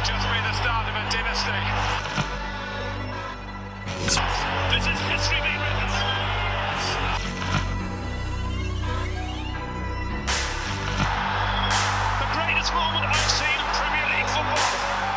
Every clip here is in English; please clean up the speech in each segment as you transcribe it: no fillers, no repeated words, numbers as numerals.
just be the start of a dynasty. This is history being written. The greatest moment I've seen in Premier League football.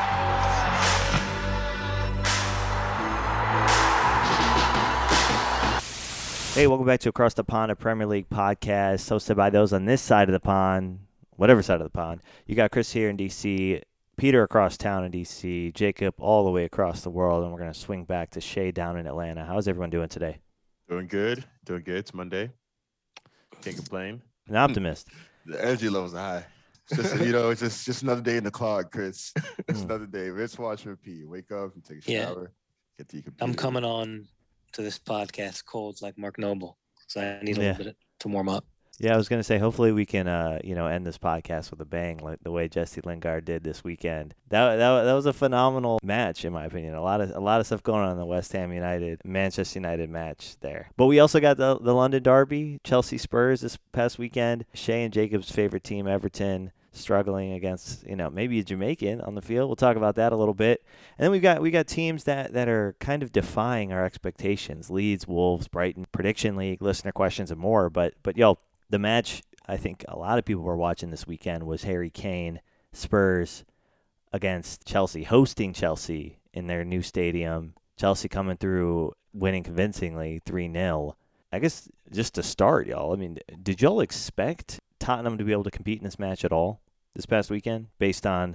Hey, welcome back to Across the Pond, a Premier League podcast hosted by those on this side of the pond, whatever side of the pond. You got Chris here in D.C., Peter across town in D.C., Jacob all the way across the world, and we're going to swing back to Shay down in Atlanta. How's everyone doing today? Doing good. It's Monday. Can't complain. An optimist. The energy levels are high. It's just, it's just another day in the clock, Chris. It's another day. Rinse, wash, repeat. Wake up and take a shower. Get to your computer. I'm coming on to this podcast cold like Mark Noble, so I need a little bit to warm up. Yeah, I was going to say, hopefully we can, end this podcast with a bang, like the way Jesse Lingard did this weekend. That was a phenomenal match, in my opinion. A lot of stuff going on in the West Ham United, Manchester United match there. But we also got the London Derby, Chelsea Spurs this past weekend. Shay and Jacob's favorite team, Everton, struggling against, maybe a Jamaican on the field. We'll talk about that a little bit. And then we got teams that are kind of defying our expectations. Leeds, Wolves, Brighton, Prediction League, listener questions, and more. But the match I think a lot of people were watching this weekend was Harry Kane, Spurs against Chelsea, hosting Chelsea in their new stadium. Chelsea coming through, winning convincingly 3-0. I guess just to start, y'all, did y'all expect Tottenham to be able to compete in this match at all this past weekend based on,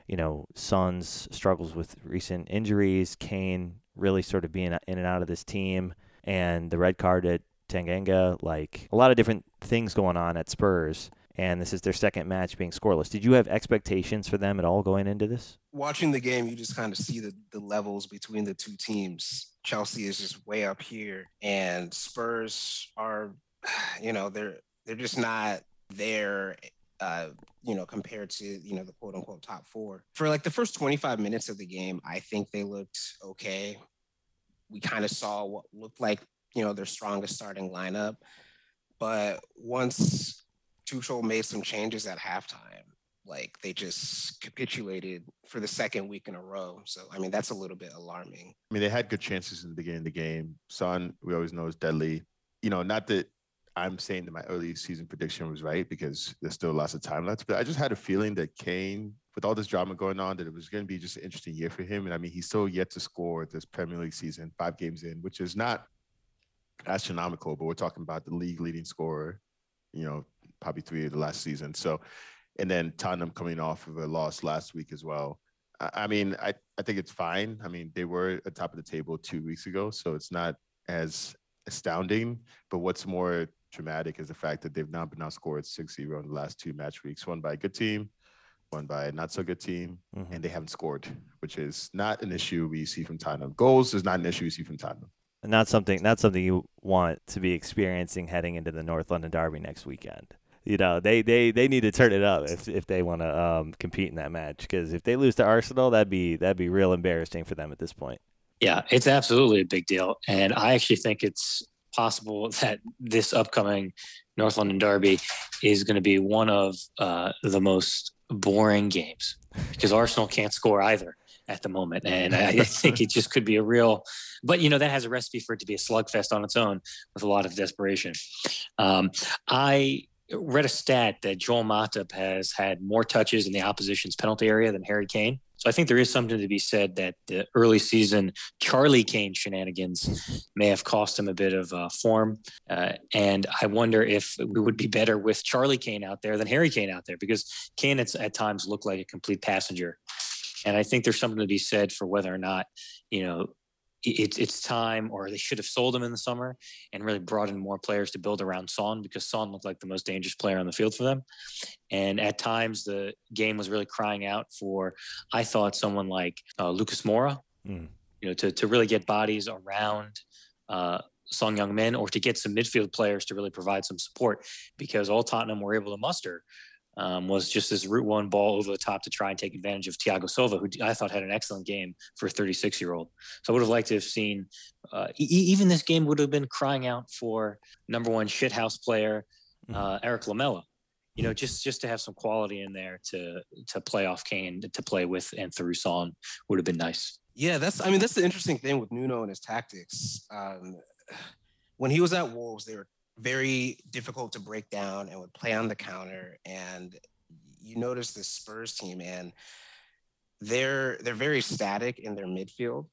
Son's struggles with recent injuries, Kane really sort of being in and out of this team, and the red card at Tanganga, like a lot of different things going on at Spurs, and this is their second match being scoreless. Did you have expectations for them at all going into this? Watching the game, you just kind of see the levels between the two teams. Chelsea is just way up here, and Spurs are, they're just not there, compared to, the quote unquote top four. For like the first 25 minutes of the game, I think they looked okay. We kind of saw what looked like, their strongest starting lineup. But once Tuchel made some changes at halftime, like they just capitulated for the second week in a row. So, that's a little bit alarming. They had good chances in the beginning of the game. Son, we always know, is deadly. Not that I'm saying that my early season prediction was right because there's still lots of time left, but I just had a feeling that Kane, with all this drama going on, that it was going to be just an interesting year for him. And he's still yet to score this Premier League season, 5 games in, which is not astronomical, but we're talking about the league leading scorer, probably 3 of the last season. So, and then Tottenham coming off of a loss last week as well. I think it's fine. They were at the top of the table 2 weeks ago, so it's not as astounding. But what's more dramatic is the fact that they've now been outscored 6-0 in the last 2 match weeks, one by a good team, one by a not so good team, and they haven't scored, which is not an issue we see from Tottenham. Goals is not an issue we see from Tottenham. Not something you want to be experiencing heading into the North London Derby next weekend. They need to turn it up if they want to compete in that match, because if they lose to Arsenal, that'd be real embarrassing for them at this point. Yeah, it's absolutely a big deal, and I actually think it's possible that this upcoming North London Derby is going to be one of the most boring games because Arsenal can't score either at the moment. And I think it just could be a real, but that has a recipe for it to be a slugfest on its own with a lot of desperation. I read a stat that Joel Matip has had more touches in the opposition's penalty area than Harry Kane. So I think there is something to be said that the early season Charlie Kane shenanigans may have cost him a bit of form. And I wonder if we would be better with Charlie Kane out there than Harry Kane out there, because Kane at times looked like a complete passenger. And I think there's something to be said for whether or not, it's time, or they should have sold him in the summer and really brought in more players to build around Son, because Son looked like the most dangerous player on the field for them. And at times the game was really crying out for, I thought, someone like Lucas Moura, to really get bodies around Son Heung-min, or to get some midfield players to really provide some support, because all Tottenham were able to muster was just this route one ball over the top to try and take advantage of Thiago Silva, who I thought had an excellent game for a 36-year-old. So I would have liked to have seen, even this game would have been crying out for number one shithouse player, Eric Lamela. just to have some quality in there to play off Kane, to play with and through Son would have been nice. Yeah, that's the interesting thing with Nuno and his tactics. When he was at Wolves, they were very difficult to break down and would play on the counter. And you notice this Spurs team, and they're very static in their midfield.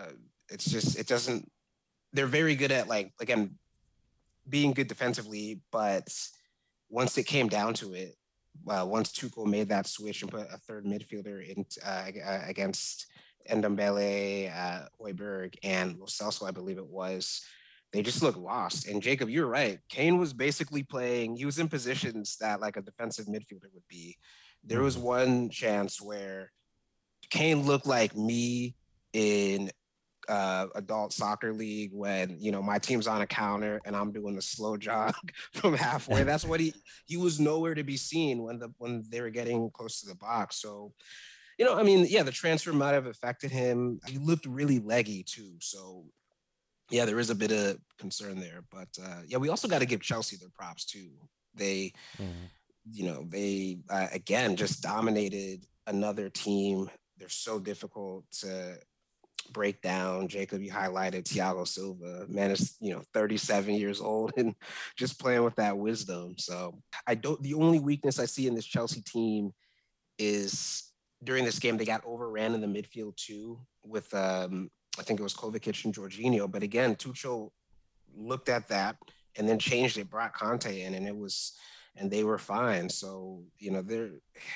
They're very good at, like, again, being good defensively, but once it came down to it, once Tuchel made that switch and put a third midfielder in against Ndombele, Højbjerg, and Lo Celso, I believe it was, they just looked lost. And Jacob, you're right. Kane was basically playing, he was in positions that like a defensive midfielder would be. There was one chance where Kane looked like me in adult soccer league when, my team's on a counter and I'm doing the slow jog from halfway. That's what he was nowhere to be seen when they were getting close to the box. So, the transfer might have affected him. He looked really leggy too. So yeah, there is a bit of concern there, but we also got to give Chelsea their props too. They, they again just dominated another team. They're so difficult to break down. Jacob, you highlighted Thiago Silva. Man is 37 years old and just playing with that wisdom. So the only weakness I see in this Chelsea team is during this game they got overran in the midfield too with I think it was Kovacic and Jorginho. But again, Tuchel looked at that and then changed it, brought Conte in, and they were fine. So, they're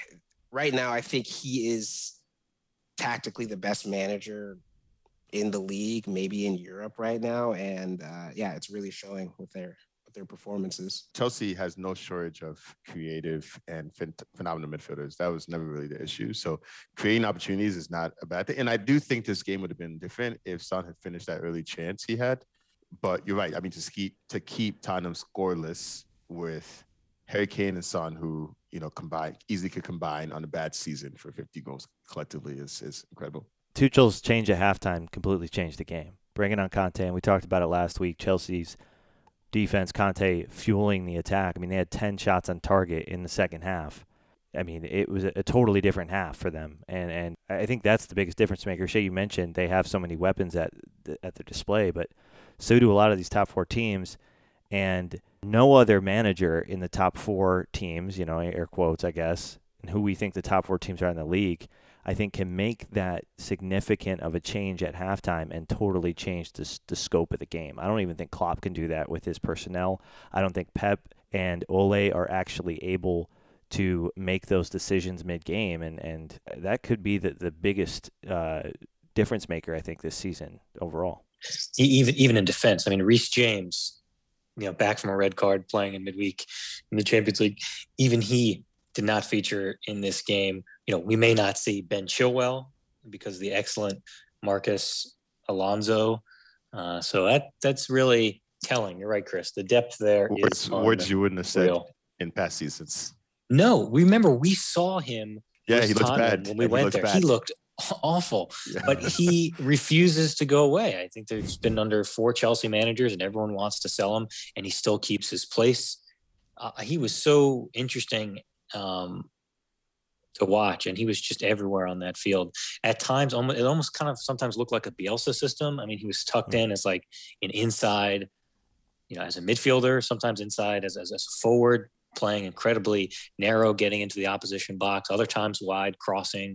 right now, I think he is tactically the best manager in the league, maybe in Europe right now. And it's really showing with their performances. Chelsea has no shortage of creative and phenomenal midfielders. That was never really the issue. So creating opportunities is not a bad thing. And I do think this game would have been different if Son had finished that early chance he had. But you're right. I mean, to keep Tottenham scoreless with Harry Kane and Son, who easily could combine on a bad season for 50 goals collectively, is incredible. Tuchel's change at halftime completely changed the game. Bringing on Conte, and we talked about it last week. Chelsea's defense, Conte fueling the attack. I mean, they had 10 shots on target in the second half. I mean, it was a totally different half for them, and I think that's the biggest difference maker. Shay, you mentioned they have so many weapons at their display, but so do a lot of these top four teams, and no other manager in the top four teams, air quotes, I guess, and who we think the top four teams are in the league, I think can make that significant of a change at halftime and totally change the scope of the game. I don't even think Klopp can do that with his personnel. I don't think Pep and Ole are actually able to make those decisions mid-game, and that could be the biggest difference maker, I think, this season overall. Even in defense, I mean, Reece James, back from a red card playing in midweek in the Champions League, even he did not feature in this game. We may not see Ben Chilwell because of the excellent Marcus Alonso. So that's really telling. You're right, Chris. The depth there is words you wouldn't have said in past seasons. No, remember we saw him. Yeah, he looks bad when we went there. He looked awful, but he refuses to go away. I think there's been under 4 Chelsea managers, and everyone wants to sell him, and he still keeps his place. He was so interesting to watch, and he was just everywhere on that field. At times, it almost kind of sometimes looked like a Bielsa system. I mean, he was tucked in as like an inside, as a midfielder, sometimes inside as a forward, playing incredibly narrow, getting into the opposition box, other times wide, crossing.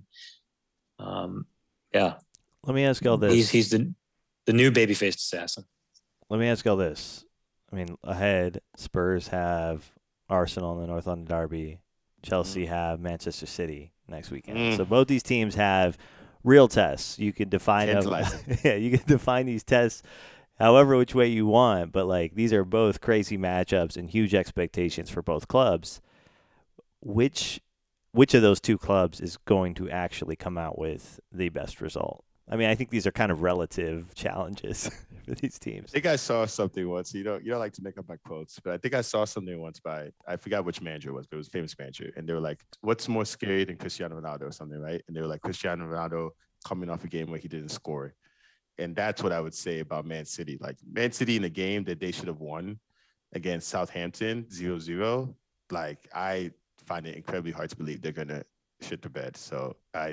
Let me ask y'all this. He's the new baby-faced assassin. Let me ask y'all this. I mean, ahead, Spurs have Arsenal in the North London Derby. Chelsea have Manchester City next weekend. So both these teams have real tests. You can define them. You can define these tests however which way you want, but like these are both crazy matchups and huge expectations for both clubs. Which of those two clubs is going to actually come out with the best result? I mean, I think these are kind of relative challenges for these teams. I think I saw something once. You don't like to make up my quotes, but I think I saw something once I forgot which manager it was, but it was a famous manager. And they were like, what's more scary than Cristiano Ronaldo or something, right? And they were like, Cristiano Ronaldo coming off a game where he didn't score. And that's what I would say about Man City. Like Man City in a game that they should have won against Southampton 0-0, like I find it incredibly hard to believe they're gonna shit the bed. So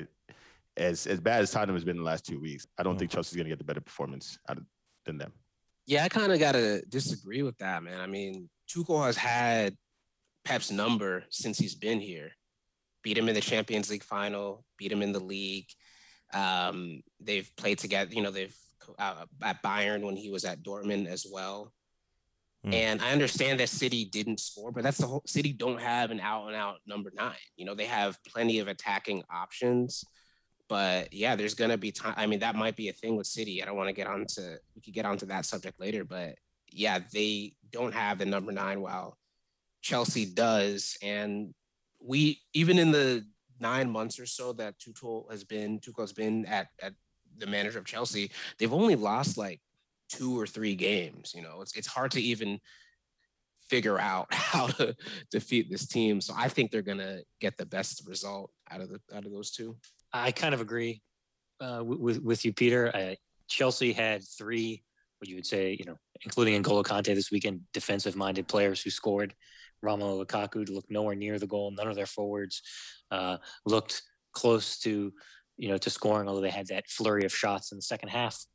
as bad as Tottenham has been in the last 2 weeks, I don't think Chelsea's gonna get the better performance than them. Yeah, I kind of gotta disagree with that, man. I mean, Tuchel has had Pep's number since he's been here. Beat him in the Champions League final, beat him in the league. They've played together, they've at Bayern when he was at Dortmund as well. And I understand that City didn't score, but that's the whole City don't have an out and out number 9. They have plenty of attacking options, but yeah, there's going to be time. I mean, that might be a thing with City. I don't want to we could get onto that subject later, but yeah, they don't have the number 9 while Chelsea does. And even in the 9 months or so that Tuchel has been at the manager of Chelsea, they've only lost like 2 or 3 games. It's hard to even figure out how to defeat this team. So I think they're gonna get the best result out of those two. I kind of agree with you, Peter. Chelsea had 3, what you would say, including N'Golo Kante this weekend, defensive-minded players who scored. Romelu Lukaku looked nowhere near the goal. None of their forwards looked close to scoring, although they had that flurry of shots in the second half.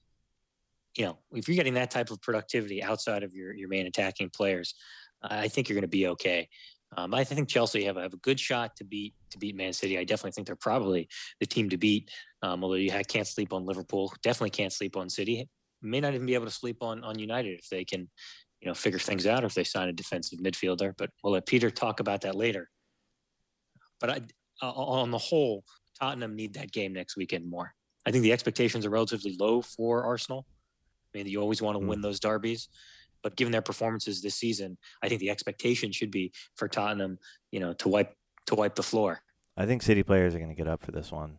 If you're getting that type of productivity outside of your main attacking players, I think you're going to be okay. I think Chelsea have a good shot to beat Man City. I definitely think they're probably the team to beat. Although you can't sleep on Liverpool, definitely can't sleep on City. May not even be able to sleep on United if they can, figure things out, or if they sign a defensive midfielder. But we'll let Peter talk about that later. But on the whole, Tottenham need that game next weekend more. I think the expectations are relatively low for Arsenal. I mean, you always want to win those derbies, but given their performances this season, I think the expectation should be for Tottenham, to wipe the floor. I think City players are going to get up for this one.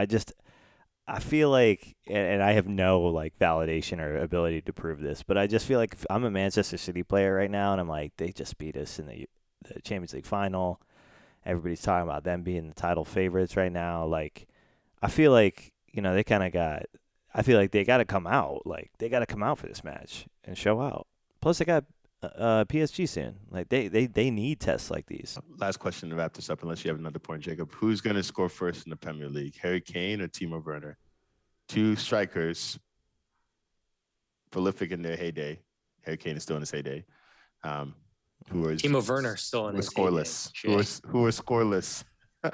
I feel like, and I have no validation or ability to prove this, but I just feel like if I'm a Manchester City player right now, and I'm like, they just beat us in the Champions League final. Everybody's talking about them being the title favorites right now. I feel like, they kind of got. I feel like they got to come out. They got to come out for this match and show out. Plus, they got PSG soon. They need tests like these. Last question to wrap this up, unless you have another point, Jacob. Who's going to score first in the Premier League, Harry Kane or Timo Werner? 2 strikers, prolific in their heyday. Harry Kane is still in his heyday. Timo Werner still in his scoreless. heyday. Who are scoreless?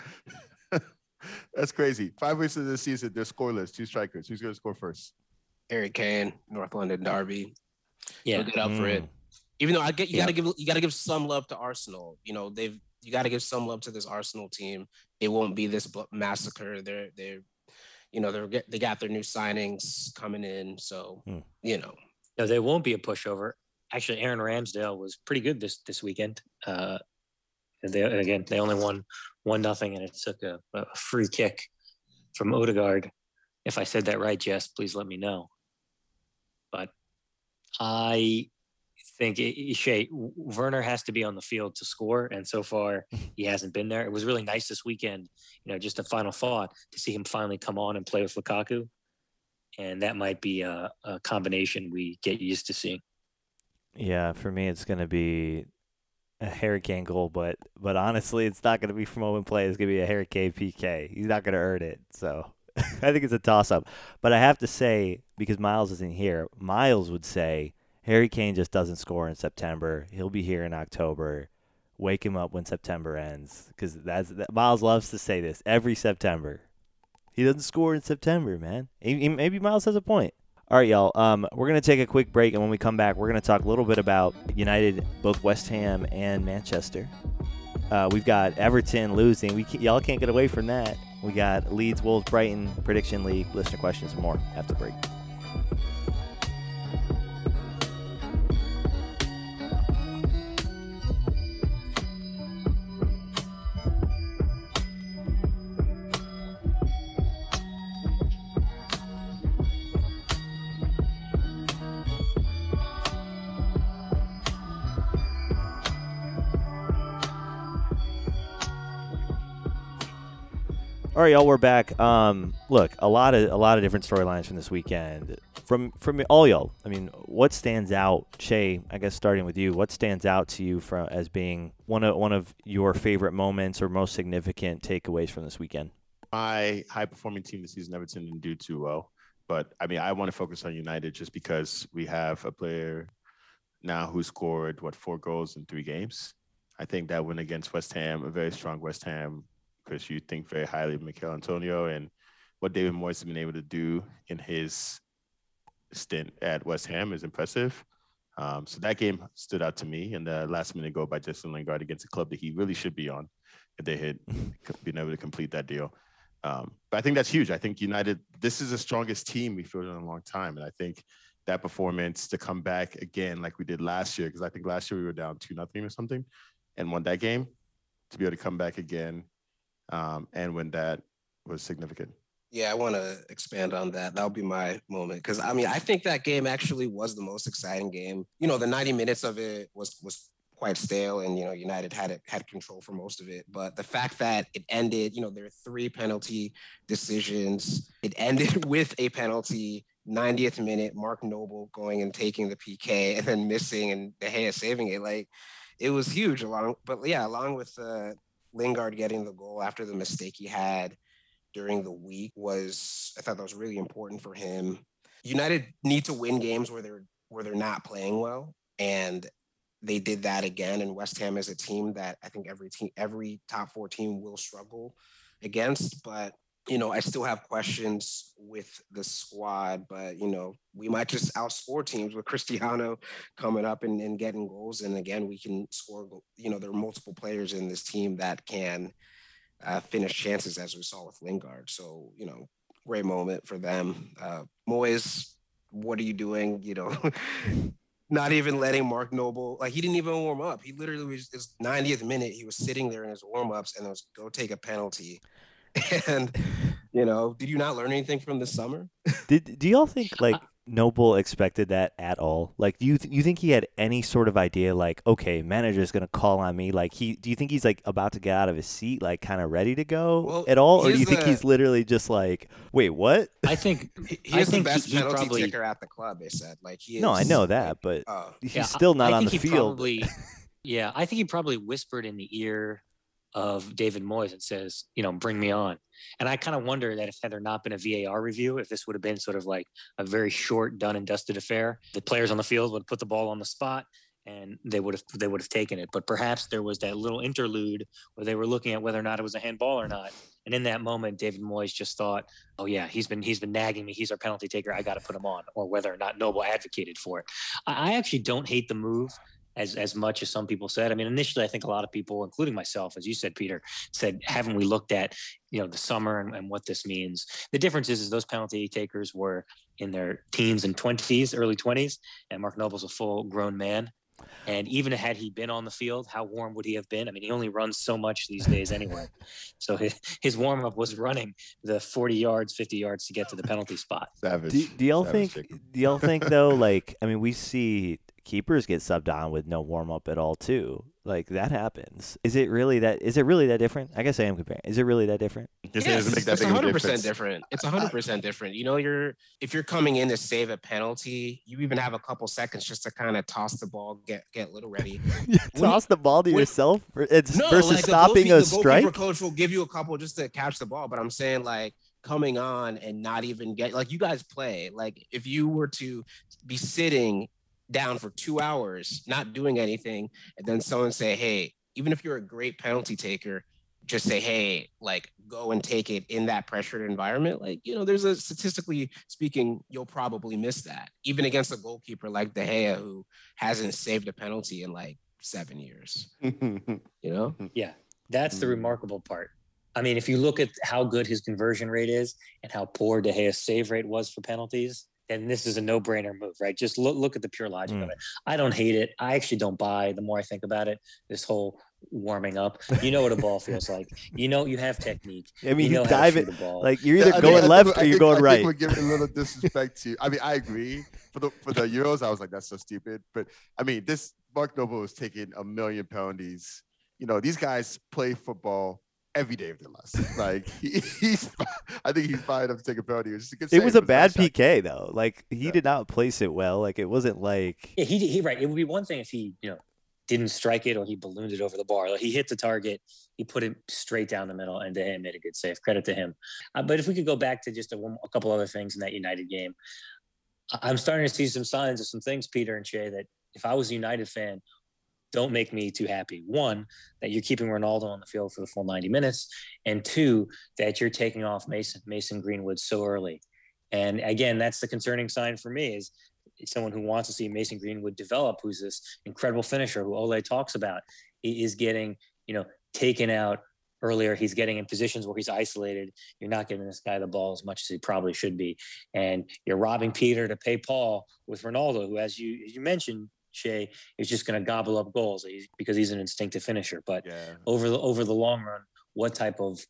That's crazy. 5 weeks into the season, they're scoreless. 2 strikers. Who's going to score first? Harry Kane, North London derby. Yeah, he'll get up for it. Even though you gotta give some love to Arsenal. You gotta give some love to this Arsenal team. It won't be this massacre. They got their new signings coming in, so No, they won't be a pushover. Actually, Aaron Ramsdale was pretty good this weekend. They only won 1-0, and it took a free kick from Odegaard. If I said that right, Jess, please let me know. But I think Werner has to be on the field to score, and so far he hasn't been there. It was really nice this weekend, just a final thought, to see him finally come on and play with Lukaku, and that might be a combination we get used to seeing. Yeah, for me, it's going to be a Harry Kane goal, but honestly, it's not going to be from open play. It's going to be a Harry Kane PK. He's not going to earn it, so I think it's a toss-up. But I have to say, because Miles isn't here, Miles would say Harry Kane just doesn't score in September. He'll be here in October. Wake him up when September ends, because Miles loves to say this every September. He doesn't score in September, man. Maybe Miles has a point. All right, y'all. We're going to take a quick break, and when we come back, we're going to talk a little bit about United, both West Ham and Manchester. We've got Everton losing. Y'all can't get away from that. We got Leeds, Wolves, Brighton, Prediction League, listener questions, and more after the break. All right, y'all, we're back. Look, a lot of different storylines from this weekend. From all y'all, I mean, what stands out, Shay? I guess starting with you, what stands out to you as being one of your favorite moments or most significant takeaways from this weekend? My high-performing team this season, Everton, didn't do too well. But, I mean, I want to focus on United just because we have a player now who scored, 4 goals in 3 games. I think that win against West Ham, a very strong West Ham, because you think very highly of Mikel Antonio, and what David Moyes has been able to do in his stint at West Ham is impressive. So that game stood out to me, and the last-minute goal by Jesse Lingard against a club that he really should be on if they had been able to complete that deal. But I think that's huge. I think United, this is the strongest team we fielded in a long time, and I think that performance to come back again like we did last year, because I think last year we were down 2-0 or something and won that game, to be able to come back again and win that was significant. Yeah, I want to expand on that. That'll be my moment. Because, I mean, I think that game actually was the most exciting game. You know, the 90 minutes of it was quite stale, and, you know, United had control for most of it. But the fact that it ended, you know, there are 3 penalty decisions. It ended with a penalty, 90th minute, Mark Noble going and taking the PK and then missing and De Gea saving it. Like, it was huge along with Lingard getting the goal after the mistake he had during the week I thought that was really important for him. United need to win games where they're not playing well, and they did that again. And West Ham is a team that I think every top 4 team will struggle against. But, you know, I still have questions with the squad, but, you know, we might just outscore teams with Cristiano coming up and getting goals. And again, we can score, you know, there are multiple players in this team that can finish chances, as we saw with Lingard. So, you know, great moment for them. Moyes, what are you doing? You know, not even letting Mark Noble, like, he didn't even warm up. He literally was his 90th minute. He was sitting there in his warm-ups and it was go take a penalty. And, you know, did you not learn anything from the summer? Do y'all think, like, Noble expected that at all? Like, do you think he had any sort of idea, like, okay, manager's going to call on me? Like, do you think he's, like, about to get out of his seat, like, kind of ready to go at all? Or do you think he's literally just like, wait, what? I think he's the best penalty taker at the club, they said. Like, he is. No, I know that, but he's still not on the field. I think he probably whispered in the ear of David Moyes and says, you know, bring me on. And I kind of wonder that if had there not been a VAR review, if this would have been sort of like a very short, done and dusted affair, the players on the field would put the ball on the spot and they would have taken it. But perhaps there was that little interlude where they were looking at whether or not it was a handball or not. And in that moment, David Moyes just thought, oh yeah, he's been nagging me. He's our penalty taker. I got to put him on. Or whether or not Noble advocated for it. I actually don't hate the move as much as some people said. I mean, initially, I think a lot of people, including myself, as you said, Peter, said, haven't we looked at, you know, the summer and what this means? The difference is those penalty takers were in their teens and 20s, early 20s, and Mark Noble's a full-grown man. And even had he been on the field, how warm would he have been? I mean, he only runs so much these days anyway. So his warm-up was running the 40 yards, 50 yards to get to the penalty spot. Savage. Do y'all think, though, like, I mean, we see keepers get subbed on with no warm up at all too. Like, that happens. Is it really that different? I guess I am comparing. Is it really that different? Yes, it's 100% different. It's 100% different. You know, if you're coming in to save a penalty, you even have a couple seconds just to kind of toss the ball, get a little ready. Toss the ball to yourself versus like stopping a strike. The goalkeeper coach will give you a couple just to catch the ball, but I'm saying, like, coming on and not even get, like, you guys play. Like, if you were to be sitting down for 2 hours, not doing anything, and then someone say, hey, even if you're a great penalty taker, just say, hey, like, go and take it in that pressured environment. Like, you know, there's a, statistically speaking, you'll probably miss that, even against a goalkeeper like De Gea, who hasn't saved a penalty in like 7 years. You know? Yeah, that's the remarkable part. I mean, if you look at how good his conversion rate is and how poor De Gea's save rate was for penalties, and this is a no-brainer move, right? Just look at the pure logic of it. I don't hate it. I actually don't buy, the more I think about it, this whole warming up. You know what a ball feels like. You know, you have technique. I mean, you know dive it. Like, you're either going left or you're going right. I think we're giving a little disrespect to. I mean, I agree. For the Euros, I was like, that's so stupid. But I mean, this Mark Noble was taking a million penalties. You know, these guys play football every day of their lives. Like I think he's fine enough to take a penalty. It was a bad PK though. Like he did not place it well. Like it wasn't like he right. It would be one thing if he didn't strike it or he ballooned it over the bar. Like he hit the target, he put it straight down the middle, and to him made a good save. Credit to him. But if we could go back to just a couple other things in that United game, I'm starting to see some signs of some things, Peter and Shay, that if I was a United fan, don't make me too happy. One, that you're keeping Ronaldo on the field for the full 90 minutes. And two, that you're taking off Mason Greenwood so early. And again, that's the concerning sign for me is someone who wants to see Mason Greenwood develop, who's this incredible finisher who Ole talks about, is getting, taken out earlier. He's getting in positions where he's isolated. You're not giving this guy the ball as much as he probably should be. And you're robbing Peter to pay Paul with Ronaldo, who, as you mentioned, Shay, is just going to gobble up goals because he's an instinctive finisher. But over the long run, what type of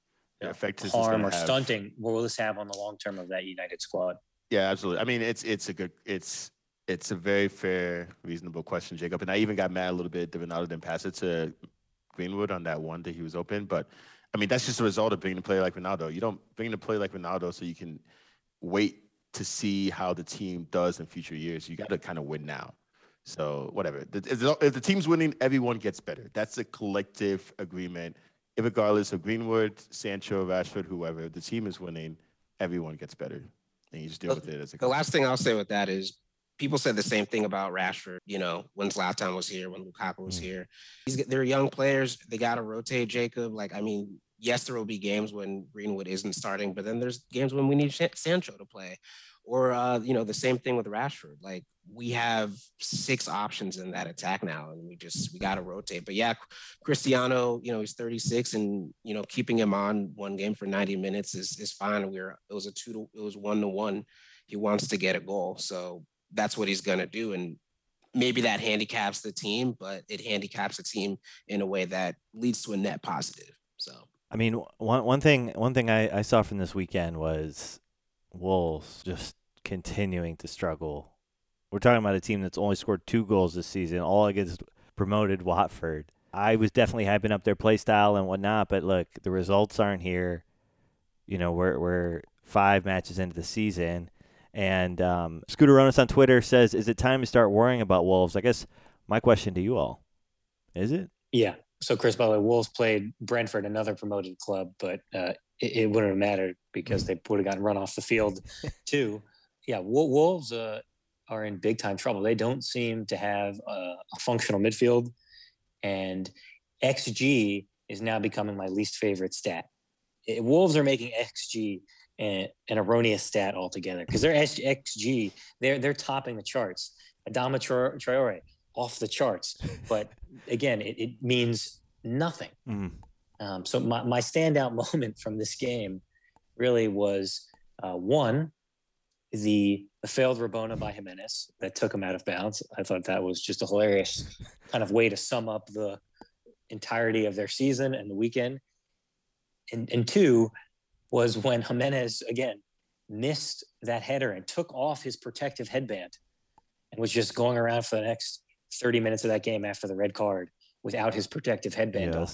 harm or stunting will this have on the long term of that United squad? Yeah, absolutely. I mean, it's a very fair, reasonable question, Jacob. And I even got mad a little bit that Ronaldo didn't pass it to Greenwood on that one that he was open. But I mean, that's just a result of bringing a player like Ronaldo. You don't bring a player like Ronaldo so you can wait to see how the team does in future years. You got to kind of win now. So whatever. If the team's winning, everyone gets better. That's a collective agreement. Regardless of Greenwood, Sancho, Rashford, whoever, if the team is winning, everyone gets better. And you just deal with it as a The last thing I'll say with that is people said the same thing about Rashford, when Zlatan was here, when Lukaku was here. They're young players. They got to rotate, Jacob. Yes, there will be games when Greenwood isn't starting, but then there's games when we need Sancho to play. Or, the same thing with Rashford. We have 6 options in that attack now, and we got to rotate. But yeah, Cristiano, he's 36, and keeping him on one game for 90 minutes is fine. It was 1-1. He wants to get a goal, so that's what he's gonna do. And maybe that handicaps the team, but it handicaps the team in a way that leads to a net positive. So I mean, one thing I saw from this weekend was Wolves just continuing to struggle. We're talking about a team that's only scored 2 goals this season, all against promoted Watford. I was definitely hyping up their play style and whatnot, but look, the results aren't here. We're 5 matches into the season, and Scooter Ronas on Twitter says, "Is it time to start worrying about Wolves?" I guess my question to you all, is it? Yeah. So, Chris, by the way, Wolves played Brentford, another promoted club, but it wouldn't have mattered because they would have gotten run off the field too. Yeah, Wolves are in big time trouble. They don't seem to have a functional midfield, and XG is now becoming my least favorite stat. Wolves are making XG an erroneous stat altogether because their XG, they're topping the charts. Adama Traore off the charts, but again, it means nothing. So my standout moment from this game really was one, the failed Rabona by Jimenez that took him out of bounds. I thought that was just a hilarious kind of way to sum up the entirety of their season and the weekend. And two was when Jimenez, again, missed that header and took off his protective headband and was just going around for the next 30 minutes of that game after the red card without his protective headband on.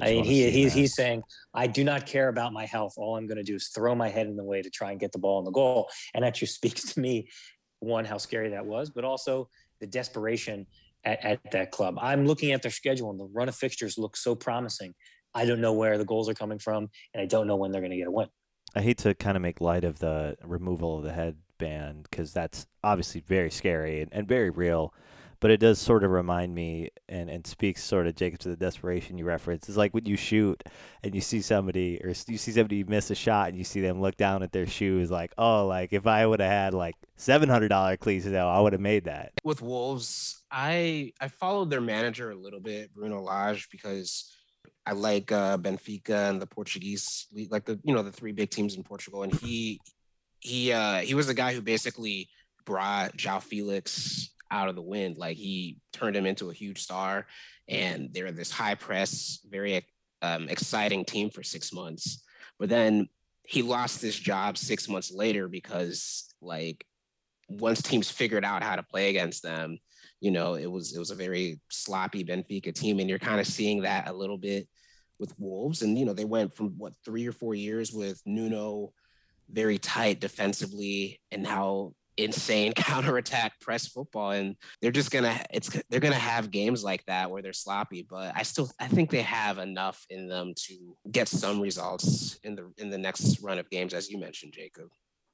He's saying, I do not care about my health. All I'm going to do is throw my head in the way to try and get the ball in the goal. And that just speaks to me, one, how scary that was, but also the desperation at that club. I'm looking at their schedule and the run of fixtures looks so promising. I don't know where the goals are coming from, and I don't know when they're going to get a win. I hate to kind of make light of the removal of the headband because that's obviously very scary and very real. But it does sort of remind me and speaks sort of, Jacob, to the desperation you referenced. It's like when you shoot and you see somebody miss a shot and you see them look down at their shoes like, oh, like if I would have had like $700 cleats, I would have made that. With Wolves, I followed their manager a little bit, Bruno Lage, because I like Benfica and the Portuguese league, like the 3 big teams in Portugal. And he was the guy who basically brought João Felix out of the wind. Like he turned him into a huge star, and they're this high press, very exciting team for 6 months. But then he lost his job 6 months later because like once teams figured out how to play against them, it was a very sloppy Benfica team. And you're kind of seeing that a little bit, with Wolves. And, they went from 3 or 4 years with Nuno very tight defensively and how insane counterattack press football. And they're just they're going to have games like that where they're sloppy, but I think they have enough in them to get some results in the next run of games, as you mentioned, Jacob.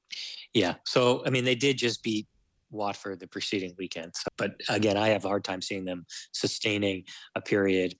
Yeah. So, I mean, they did just beat Watford the preceding weekend. But again, I have a hard time seeing them sustaining a period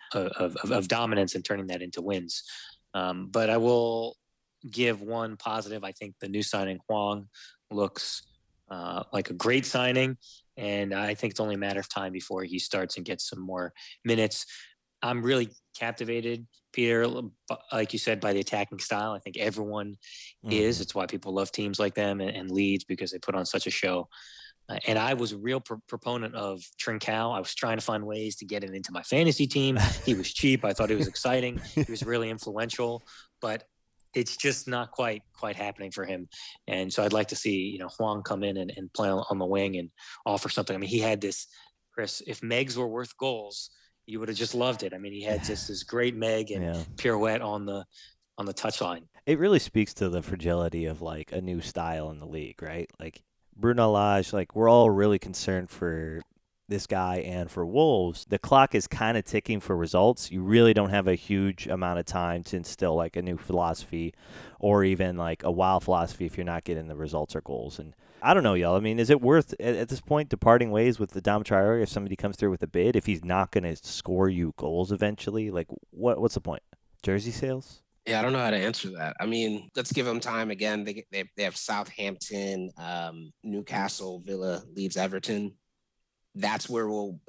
of dominance and turning that into wins. But I will give one positive. I think the new signing Hwang looks like a great signing. And I think it's only a matter of time before he starts and gets some more minutes. I'm really captivated, Peter, like you said, by the attacking style. I think everyone is. It's why people love teams like them and Leeds, because they put on such a show. And I was a real proponent of Trincao. I was trying to find ways to get it into my fantasy team. He was cheap. I thought he was exciting. He was really influential, but it's just not quite happening for him. And so I'd like to see, Hwang come in and play on the wing and offer something. I mean, he had this, Chris, if Megs were worth goals, you would have just loved it. I mean, he had just this great Meg and pirouette on the touchline. It really speaks to the fragility of like a new style in the league, right? Like Bruno Lage, like we're all really concerned for this guy and for Wolves. The clock is kind of ticking for results. You really don't have a huge amount of time to instill like a new philosophy or even like a wild philosophy if you're not getting the results or goals. And I don't know, y'all. I mean, is it worth at this point departing ways with the Adama Traore if somebody comes through with a bid if he's not going to score you goals eventually? Like, what's the point? Jersey sales? Yeah, I don't know how to answer that. I mean, let's give them time again. They have Southampton, Newcastle, Villa, Leeds, Everton. That's where we'll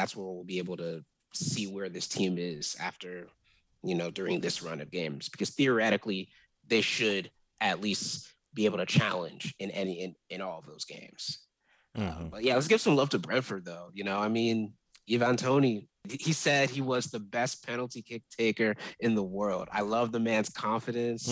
be able to see where this team is after, during this run of games, because theoretically they should at least be able to challenge in all of those games. But yeah, let's give some love to Brentford though. I mean, Ivan Toney, he said he was the best penalty kick taker in the world. I love the man's confidence.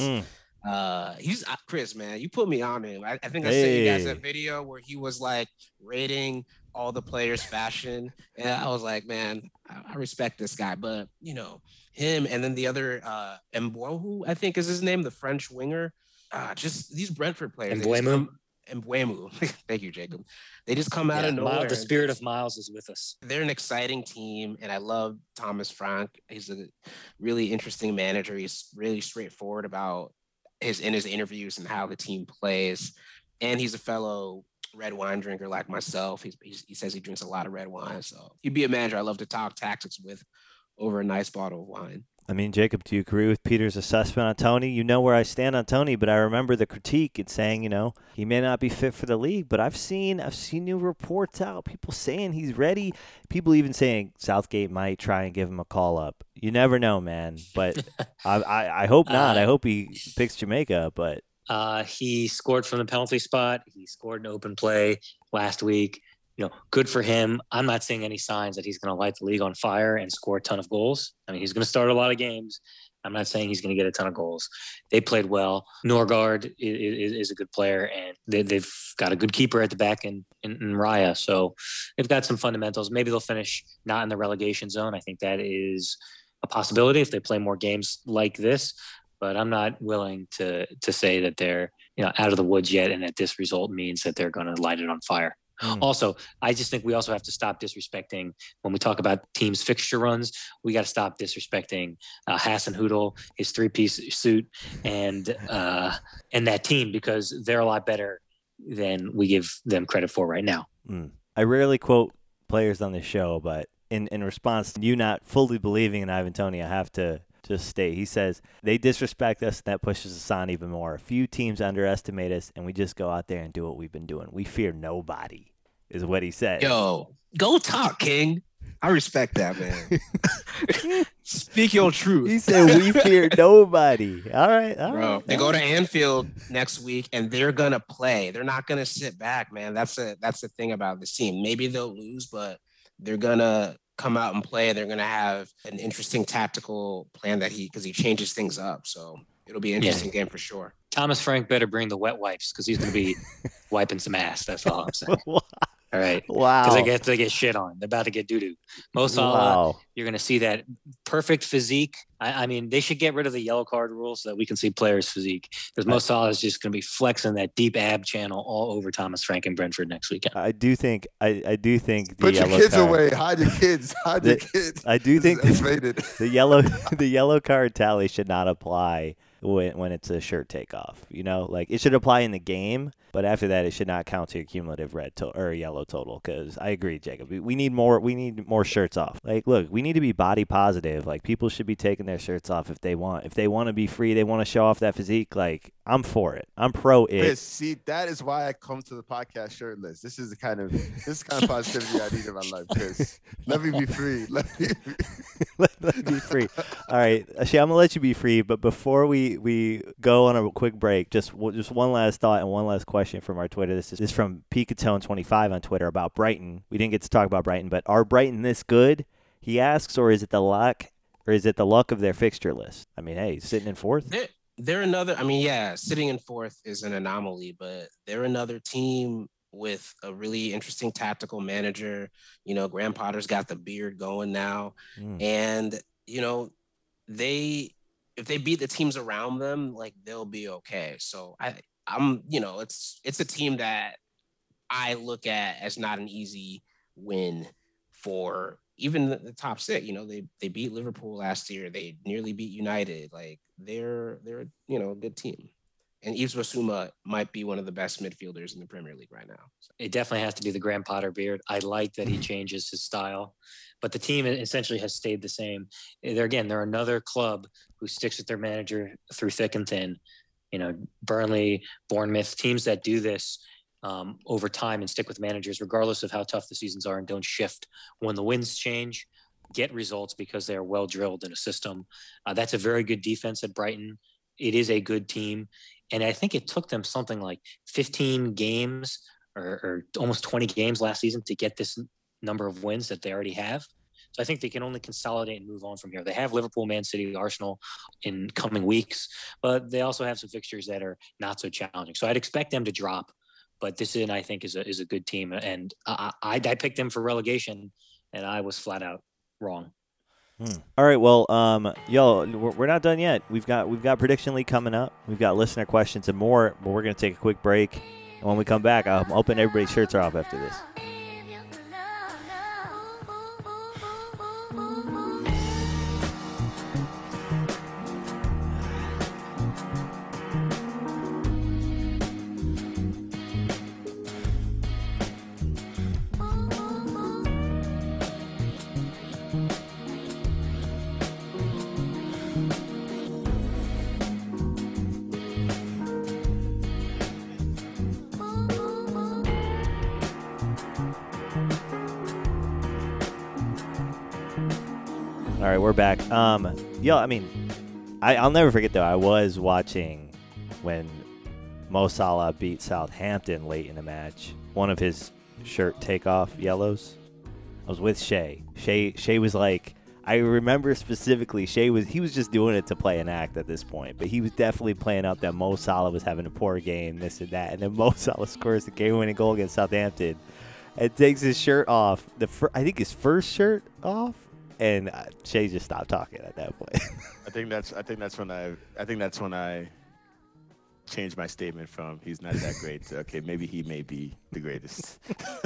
He's Chris, man, you put me on him. I think I sent you guys that video where he was like rating all the players' fashion, and I was like, man, I respect this guy. But him, and then the other Mbeumo, I think is his name, the French winger. Just these Brentford players. Mbeumo. Thank you, Jacob. They just come out of nowhere. The spirit of Miles is with us. They're an exciting team, and I love Thomas Frank. He's a really interesting manager. He's really straightforward about his interviews and how the team plays. And he's a fellow red wine drinker like myself. He says he drinks a lot of red wine. So he'd be a manager I love to talk tactics with over a nice bottle of wine. I mean, Jacob, do you agree with Peter's assessment on Toney? You know where I stand on Toney, but I remember the critique in saying, he may not be fit for the league, but I've seen new reports out, people saying he's ready, people even saying Southgate might try and give him a call up. You never know, man, but I hope not. I hope he picks Jamaica, but he scored from the penalty spot. He scored an open play last week. Good for him. I'm not seeing any signs that he's going to light the league on fire and score a ton of goals. I mean, he's going to start a lot of games. I'm not saying he's going to get a ton of goals. They played well. Norgard is a good player, and they've got a good keeper at the back in Raya. So they've got some fundamentals. Maybe they'll finish not in the relegation zone. I think that is a possibility if they play more games like this. But I'm not willing to say that they're out of the woods yet, and that this result means that they're going to light it on fire. Also, I just think we also have to stop disrespecting when we talk about teams' fixture runs. We got to stop disrespecting Hasenhüttl, his three-piece suit, and that team, because they're a lot better than we give them credit for right now. I rarely quote players on this show, but in response to you not fully believing in Ivan Toney, I have to just state, he says, they disrespect us, and that pushes us on even more. A few teams underestimate us, and we just go out there and do what we've been doing. We fear nobody, is what he said. Yo, go talk, King. I respect that, man. Speak your truth. He said, we fear nobody. All right. Bro, they go to Anfield next week, and they're going to play. They're not going to sit back, man. That's the thing about this team. Maybe they'll lose, but they're going to come out and play. They're going to have an interesting tactical plan because he changes things up. So it'll be an interesting game for sure. Thomas Frank better bring the wet wipes, because he's going to be wiping some ass. That's all I'm saying. All right. Wow. Because they get shit on. They're about to get doo-doo. Mo Salah, Wow. you're going to see that perfect physique. I mean, they should get rid of the yellow card rule so that we can see players' physique. Because Mo Salah is just going to be flexing that deep ab channel all over Thomas Frank and Brentford next weekend. I do think the Put your yellow kids card, away. Hide your kids. Hide your kids. I do think It's rated. the yellow card tally should not apply when it's a shirt takeoff. You know, like it should apply in the game, but after that, it should not count to your cumulative red or yellow total. Because I agree, Jacob. We need more shirts off. Like, look, we need to be body positive. Like, people should be taking their shirts off if they want. If they want to be free, they want to show off that physique. Like, I'm for it. I'm pro it. Chris, see, that is why I come to the podcast shirtless. This is the kind of positivity I need in my life, Chris. Let me be free. Let me be free. All right, actually, I'm gonna let you be free, but before we go on a quick break, just one last thought and one last question from our Twitter. This is from Picatone25 on Twitter about Brighton. We didn't get to talk about Brighton, but are Brighton this good? He asks, or is it the luck of their fixture list? I mean, hey, sitting in fourth. They're another. I mean, yeah, sitting in fourth is an anomaly, but they're another team with a really interesting tactical manager. You know, Graham Potter's got the beard going now, and you know, if they beat the teams around them, like they'll be okay. So I'm you know, it's a team that I look at as not an easy win for even the top six. You know, they beat Liverpool last year. They nearly beat United. Like they're you know, a good team. And Yves Bissouma might be one of the best midfielders in the Premier League right now. So. It definitely has to be the Graham Potter beard. I like that he changes his style, but the team essentially has stayed the same. They're another club who sticks with their manager through thick and thin. You know, Burnley, Bournemouth, teams that do this over time and stick with managers, regardless of how tough the seasons are, and don't shift when the winds change, get results because they are well drilled in a system. That's a very good defense at Brighton. It is a good team. And I think it took them something like 15 games or almost 20 games last season to get this number of wins that they already have. So I think they can only consolidate and move on from here. They have Liverpool, Man City, Arsenal in coming weeks, but they also have some fixtures that are not so challenging. So I'd expect them to drop, but this I think is a good team. And I picked them for relegation, and I was flat out wrong. All right, well, y'all, we're not done yet. We've got Prediction League coming up. We've got listener questions and more, but we're going to take a quick break. And when we come back, I'm hoping everybody's shirts are off after this. All right, we're back. I mean, I'll never forget though. I was watching when Mo Salah beat Southampton late in the match. One of his shirt takeoff yellows. I was with Shay. Shay was like, I remember specifically, he was just doing it to play an act at this point, but he was definitely playing up that Mo Salah was having a poor game, this and that, and then Mo Salah scores the game-winning goal against Southampton and takes his shirt off. I think his first shirt off. And Shay just stopped talking at that point. I think that's when I changed my statement from he's not that great to okay, maybe he may be the greatest.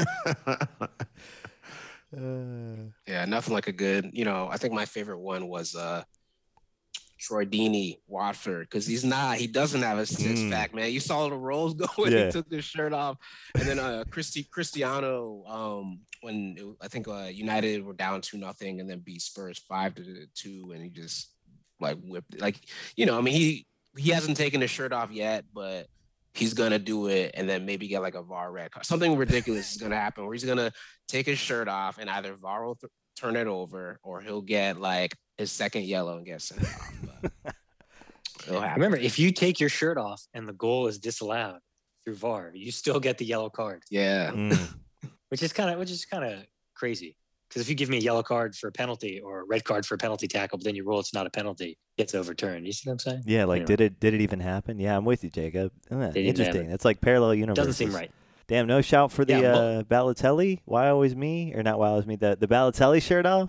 Yeah, nothing like a good, you know, I think my favorite one was Troy Deeney, Watford, because he doesn't have a six-pack, man. You saw the rolls go when he took his shirt off. And then Cristiano, when I think United were down 2-0 and then beat Spurs 5-2, and he just like whipped it. Like, you know, I mean, he hasn't taken his shirt off yet, but he's gonna do it and then maybe get like a VAR red card. Something ridiculous is gonna happen where he's gonna take his shirt off and either VAR will turn it over or he'll get like his second yellow and get sent off. Remember, if you take your shirt off and the goal is disallowed through VAR, you still get the yellow card. Yeah. Which is kind of crazy. Because if you give me a yellow card for a penalty or a red card for a penalty tackle, but then you rule it's not a penalty, it's overturned. You see what I'm saying? Yeah, like anyway. Did it even happen? Yeah, I'm with you, Jacob. Interesting. It's like parallel universes. Doesn't seem right. Damn, no shout for the Yeah, Balotelli. Why always me? Or not why always me? The Balotelli shirt off.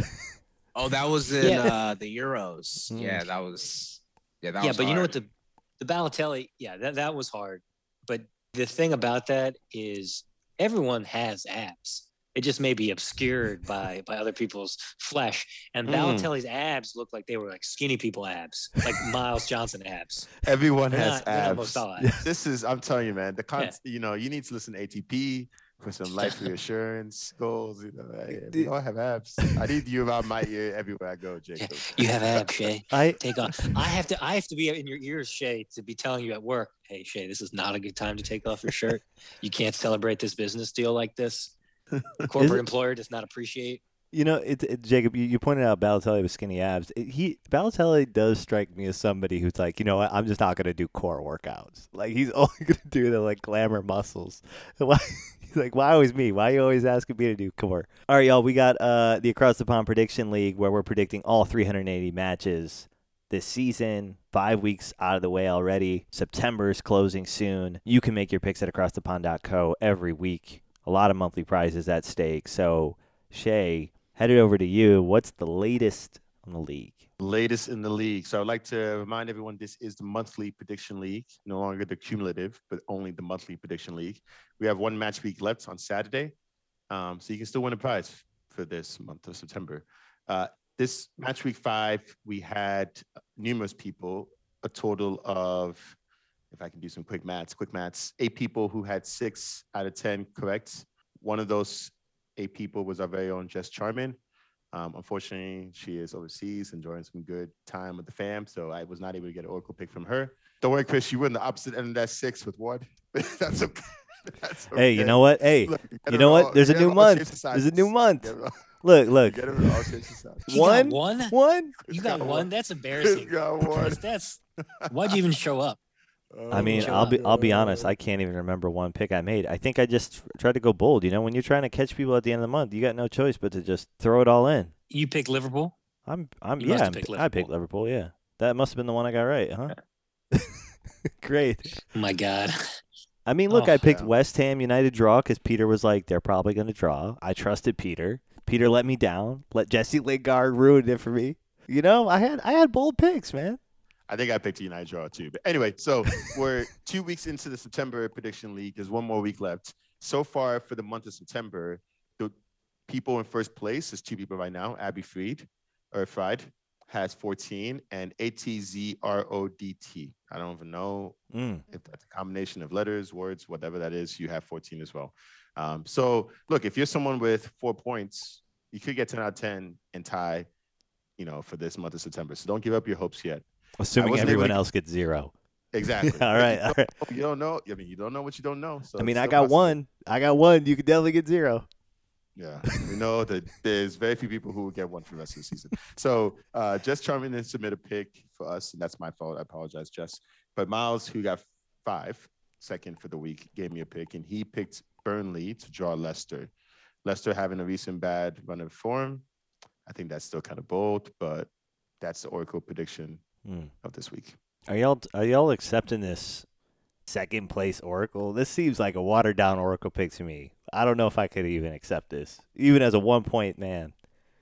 Oh, that was in the Euros. Mm. Yeah, that was but hard. you know what, the Balotelli, that was hard. But the thing about that is everyone has abs. It just may be obscured by other people's flesh. And Balotelli's abs look like they were like skinny people abs, like Miles Johnson abs. Everyone They're has not Mo abs. Salah abs. This is, I'm telling you, man. You know, you need to listen to ATP for some life reassurance goals. You know, we all have abs. I need you around my ear everywhere I go, Jacob. You have abs, Shay. I Take off. I have to be in your ears, Shay, to be telling you at work, hey, Shay, this is not a good time to take off your shirt. You can't celebrate this business deal like this. The corporate employer does not appreciate. You know, Jacob. You pointed out Balotelli with skinny abs. Balotelli does strike me as somebody who's like, you know what? I'm just not gonna do core workouts. Like he's only gonna do the like glamour muscles. Why? He's like, why always me? Why are you always asking me to do core? All right, y'all. We got the Across the Pond Prediction League where we're predicting all 380 matches this season. 5 weeks out of the way already. September is closing soon. You can make your picks at acrossthepond.co every week. A lot of monthly prizes at stake. So, Shay, headed over to you. What's the latest on the league? Latest in the league. So I'd like to remind everyone this is the monthly prediction league, no longer the cumulative, but only the monthly prediction league. We have one match week left on Saturday. So you can still win a prize for this month of September. This match week 5, we had numerous people, a total of, if I can do some quick maths, 8 people who had 6 out of 10 correct. One of those 8 people was our very own Jess Charman. Unfortunately, she is overseas enjoying some good time with the fam, so I was not able to get an Oracle pick from her. Don't worry, Chris, you were in the opposite end of that 6 with what? That's okay. That's okay. Hey, you know what? Hey, Look, you know what? There's a new month. There's a new month. Look. You got one? One? You got one? That's embarrassing. Why'd you even show up? I mean, I'll be honest. I can't even remember one pick I made. I think I just tried to go bold. You know, when you're trying to catch people at the end of the month, you got no choice but to just throw it all in. You picked Liverpool? I picked Liverpool. Yeah, that must have been the one I got right, huh? Great. Oh my God. I mean, look, I picked West Ham United draw because Peter was like, they're probably going to draw. I trusted Peter. Peter let me down. Let Jesse Lingard ruin it for me. You know, I had bold picks, man. I think I picked a United draw too. But anyway, so we're 2 weeks into the September prediction league. There's one more week left. So far for the month of September, the people in first place is 2 people right now. Abby Fried has 14 and ATZRODT. I don't even know if that's a combination of letters, words, whatever that is. You have 14 as well. So look, if you're someone with 4 points, you could get 10 out of 10 and tie, you know, for this month of September. So don't give up your hopes yet. Assuming everyone else gets 0. Exactly. All right. You don't know. I mean, you don't know what you don't know. So I mean, I got one. You could definitely get 0. Yeah, we know that there's very few people who will get 1 for the rest of the season. So Jess Charman didn't submit a pick for us, and that's my fault. I apologize, Jess. But Miles, who got 5, second for the week, gave me a pick, and he picked Burnley to draw Leicester. Leicester having a recent bad run of form. I think that's still kind of bold, but that's the Oracle prediction of this week. Are y'all accepting this second place Oracle? This seems like a watered down Oracle pick to me. I don't know if I could even accept this, even as a 1 point man.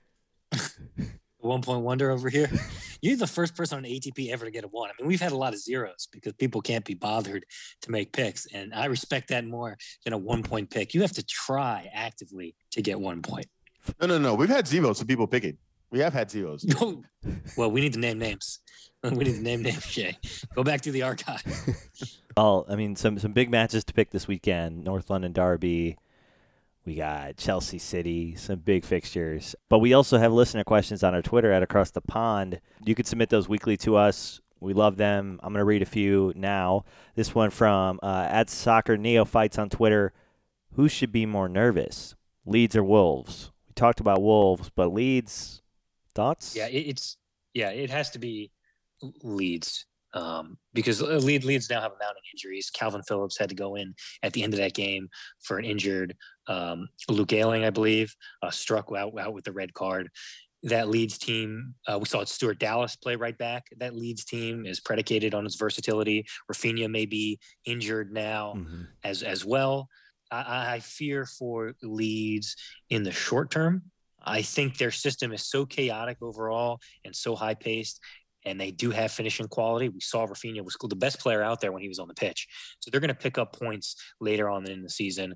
1 point wonder over here. You're the first person on ATP ever to get a 1. I mean, we've had a lot of 0s because people can't be bothered to make picks, and I respect that more than a 1 point pick. You have to try actively to get 1 point. No. We've had 0s of people picking. We have had 0s. Well, we need to name names. We need to name names, Shay. Go back to the archive. Well, I mean, some big matches to pick this weekend. North London Derby. We got Chelsea City, some big fixtures. But we also have listener questions on our Twitter at Across the Pond. You can submit those weekly to us. We love them. I'm going to read a few now. This one from at Soccer Neophytes on Twitter. Who should be more nervous, Leeds or Wolves? We talked about Wolves, but Leeds, thoughts? Yeah, it has to be Leeds. Because Leeds now have mounting injuries. Calvin Phillips had to go in at the end of that game for an injured Luke Ayling, I believe, struck out with the red card. that Leeds team, we saw Stuart Dallas play right back. That Leeds team is predicated on its versatility. Rafinha may be injured now as well. I fear for Leeds in the short term. I think their system is so chaotic overall and so high paced, and they do have finishing quality. We saw Rafinha was the best player out there when he was on the pitch. So they're going to pick up points later on in the season.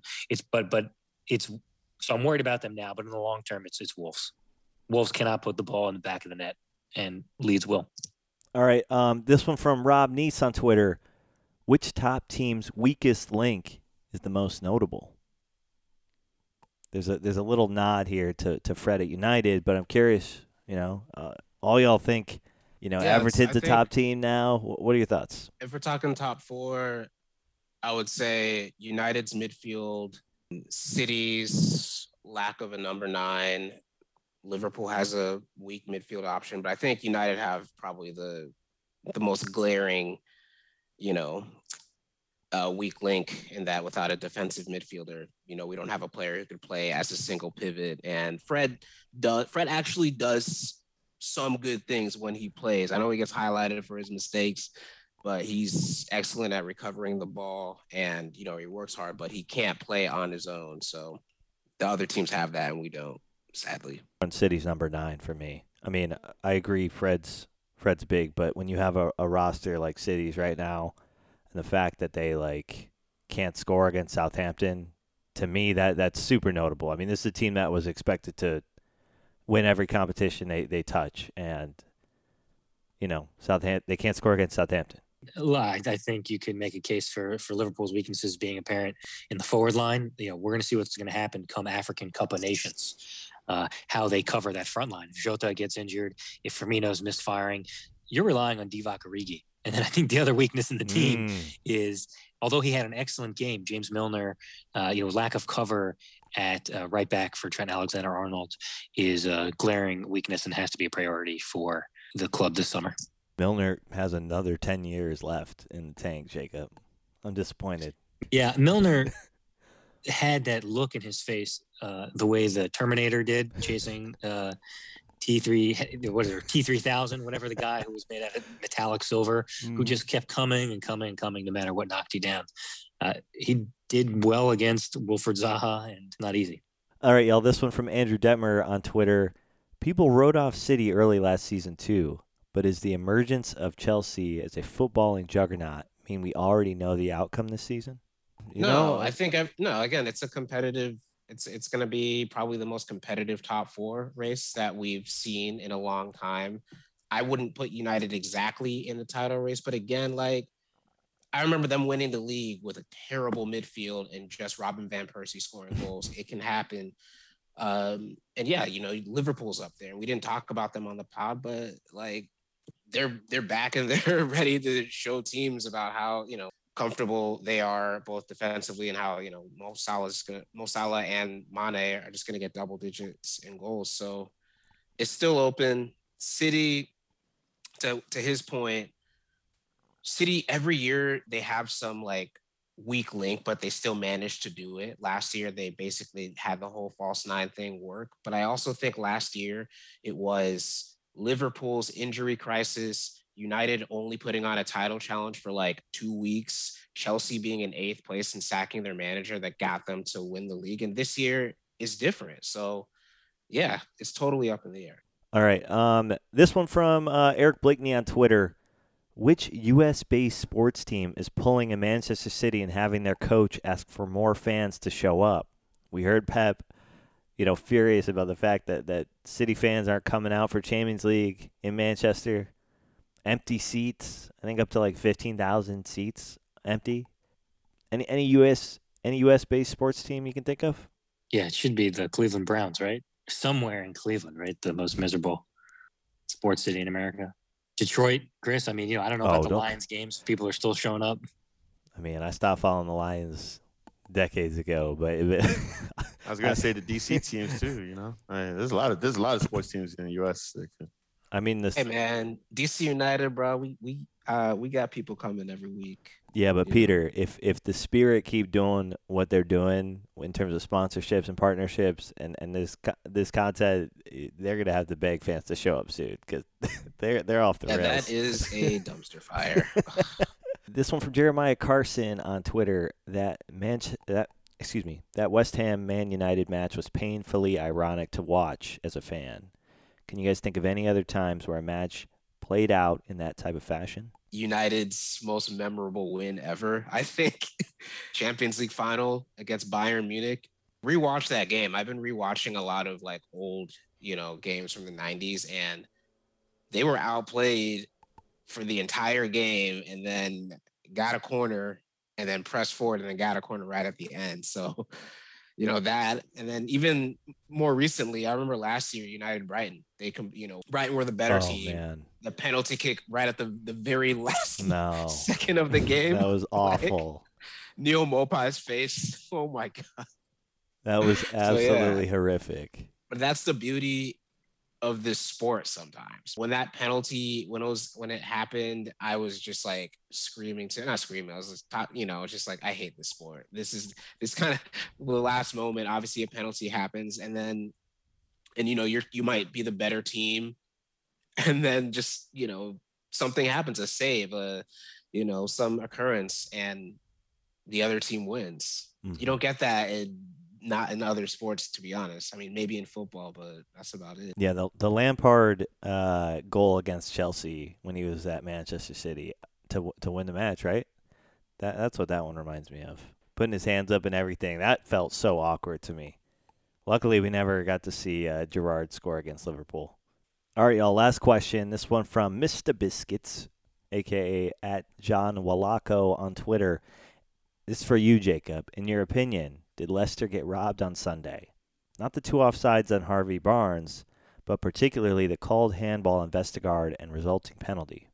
So I'm worried about them now, but in the long term, it's Wolves. Wolves cannot put the ball in the back of the net, and Leeds will. All right. This one from Rob Neese on Twitter. Which top team's weakest link is the most notable? There's a little nod here to Fred at United, but I'm curious, all y'all think, Everton's a top team now. What are your thoughts? If we're talking top four, I would say United's midfield, City's lack of a number 9. Liverpool has a weak midfield option, but I think United have probably the most glaring, weak link in that without a defensive midfielder, we don't have a player who could play as a single pivot. And Fred actually does some good things when he plays. I know he gets highlighted for his mistakes, but he's excellent at recovering the ball, and he works hard, but he can't play on his own. So the other teams have that, and we don't, sadly. City's number 9 for me. I mean, I agree Fred's big, but when you have a roster like City's right now, and the fact that they can't score against Southampton, to me that's super notable. I mean, this is a team that was expected to win every competition they touch, and Southampton, they can't score against Southampton. I think you can make a case for Liverpool's weaknesses being apparent in the forward line. We're going to see what's going to happen come African Cup of Nations, how they cover that front line. If Jota gets injured, if Firmino's misfiring, you're relying on Divock Origi. And then I think the other weakness in the team is, although he had an excellent game, James Milner, lack of cover at right back for Trent Alexander-Arnold is a glaring weakness and has to be a priority for the club this summer. Milner has another 10 years left in the tank, Jacob. I'm disappointed. Yeah, Milner had that look in his face the way the Terminator did, chasing T3000, whatever the guy who was made out of metallic silver, who just kept coming and coming and coming no matter what knocked you down. He did well against Wilfried Zaha, and not easy. All right, y'all. This one from Andrew Detmer on Twitter. People wrote off City early last season too, but is the emergence of Chelsea as a footballing juggernaut mean we already know the outcome this season? I think again, it's a competitive. It's going to be probably the most competitive top 4 race that we've seen in a long time. I wouldn't put United exactly in the title race, but again, I remember them winning the league with a terrible midfield and just Robin van Persie scoring goals. It can happen. And yeah, Liverpool's up there. We didn't talk about them on the pod, but they're back and they're ready to show teams about how, comfortable they are both defensively and how, Mo Salah and Mane are just going to get double digits in goals. So it's still open. City, to his point, City every year they have some weak link, but they still manage to do it. Last year, they basically had the whole false 9 thing work. But I also think last year it was Liverpool's injury crisis, United only putting on a title challenge for 2 weeks, Chelsea being in 8th place and sacking their manager that got them to win the league. And this year is different. So yeah, it's totally up in the air. All right. This one from Eric Blakeney on Twitter. Which U.S.-based sports team is pulling a Manchester City and having their coach ask for more fans to show up? We heard Pep, furious about the fact that City fans aren't coming out for Champions League in Manchester. Empty seats, I think up to 15,000 seats empty. Any U.S.-based sports team you can think of? Yeah, it should be the Cleveland Browns, right? Somewhere in Cleveland, right? The most miserable sports city in America. Detroit, Chris, I don't know about the Lions games. People are still showing up. I stopped following the Lions decades ago, but I was gonna say the DC teams too. There's a lot of sports teams in the U.S. I mean, this. Hey man, DC United, bro. We got people coming every week. Yeah, but You know. Peter, if the Spirit keep doing what they're doing in terms of sponsorships and partnerships and this content, they're gonna have to beg fans to show up soon because they're off the Yeah, rails. that is a dumpster fire. This one from Jeremiah Carson on Twitter. That West Ham Man United match was painfully ironic to watch as a fan. Can you guys think of any other times where a match played out in that type of fashion? United's most memorable win ever, I think. Champions League final against Bayern Munich. Rewatch that game. I've been rewatching a lot of like old, games from the 90s, and they were outplayed for the entire game and then got a corner and then pressed forward and then got a corner right at the end. So, that. And then even more recently, I remember last year, United Brighton. Brighton were the better team. Man. The penalty kick right at the very last No. second of the game. That was awful. Like, Neil Mopai's face. Oh my God. That was absolutely horrific. But that's the beauty of this sport sometimes. When that penalty, when it happened, I was just like not screaming. I was just like, I hate this sport. This kind of the last moment. Obviously a penalty happens and you might be the better team. And then just, something happens, a save, some occurrence, and the other team wins. Mm-hmm. You don't get that not in other sports, to be honest. I mean, maybe in football, but that's about it. Yeah, the Lampard goal against Chelsea when he was at Manchester City to win the match, right? That's what that one reminds me of. Putting his hands up and everything. That felt so awkward to me. Luckily, we never got to see Gerrard score against Liverpool. All right, y'all, last question. This one from Mr. Biscuits, a.k.a. at John Wallako on Twitter. This is for you, Jacob. In your opinion, did Leicester get robbed on Sunday? Not the two offsides on Harvey Barnes, but particularly the called handball on Vestergaard and resulting penalty.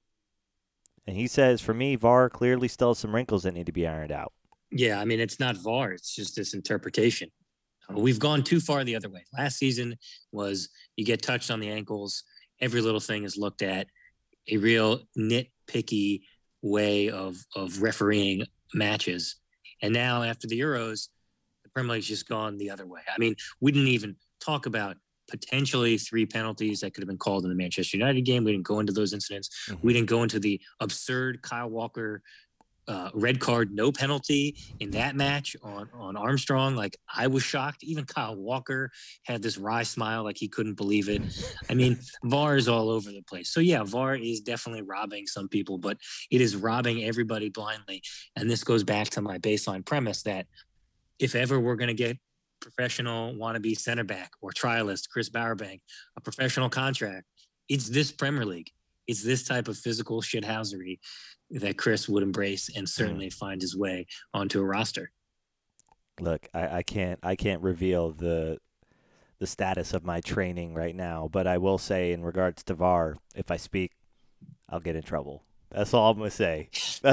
And he says, for me, VAR clearly still has some wrinkles that need to be ironed out. Yeah, I mean, it's not VAR. It's just this interpretation. We've gone too far the other way. Last season was you get touched on the ankles. Every little thing is looked at. A real nitpicky way of refereeing matches. And now after the Euros, the Premier League's just gone the other way. I mean, we didn't even talk about potentially 3 penalties that could have been called in the Manchester United game. We didn't go into those incidents. Mm-hmm. We didn't go into the absurd Kyle Walker red card, no penalty in that match on Armstrong. Like, I was shocked. Even Kyle Walker had this wry smile like he couldn't believe it. I mean, VAR is all over the place. So yeah, VAR is definitely robbing some people, but it is robbing everybody blindly. And this goes back to my baseline premise that if ever we're going to get professional wannabe center back or trialist Chris Bowerbank a professional contract, it's this Premier League. It's this type of physical shithousery that Chris would embrace and certainly find his way onto a roster. Look, I can't reveal the status of my training right now, but I will say in regards to VAR, if I speak, I'll get in trouble. That's all I'm gonna say.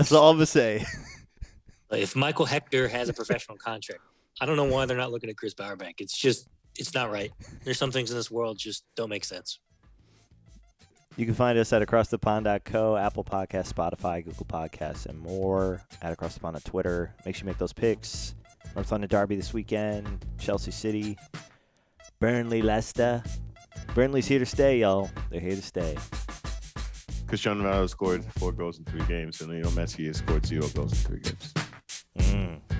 If Michael Hector has a professional contract, I don't know why they're not looking at Chris Bowerbank. It's not right. There's some things in this world just don't make sense. You can find us at acrossthepond.co, Apple Podcasts, Spotify, Google Podcasts, and more. At Across the Pond on Twitter. Make sure you make those picks. North London Derby this weekend. Chelsea City. Burnley, Leicester. Burnley's here to stay, y'all. They're here to stay. Cristiano Ronaldo scored 4 goals in 3 games, and Lionel Messi has scored 0 goals in 3 games.